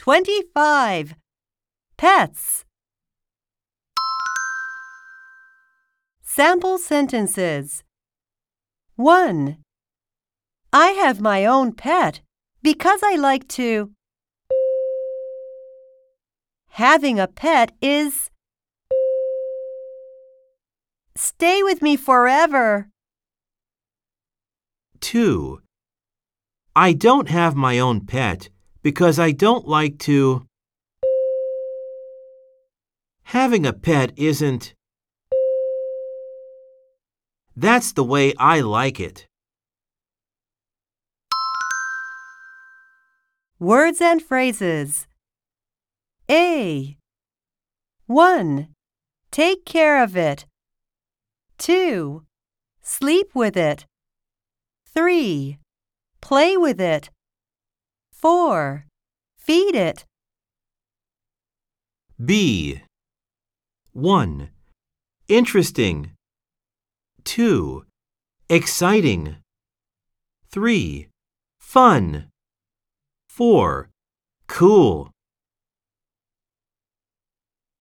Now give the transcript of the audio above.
25. Pets. Sample sentences. 1. I have my own pet because I like to. Having a pet is. Stay with me forever. 2. I don't have my own pet because I don't like to. Having a pet isn't. That's the way I like it. Words and phrases. A. 1. Take care of it. 2. Sleep with it. 3. Play with it. 4. Feed it. B. 1. Interesting. 2. Exciting. 3. Fun. 4. Cool.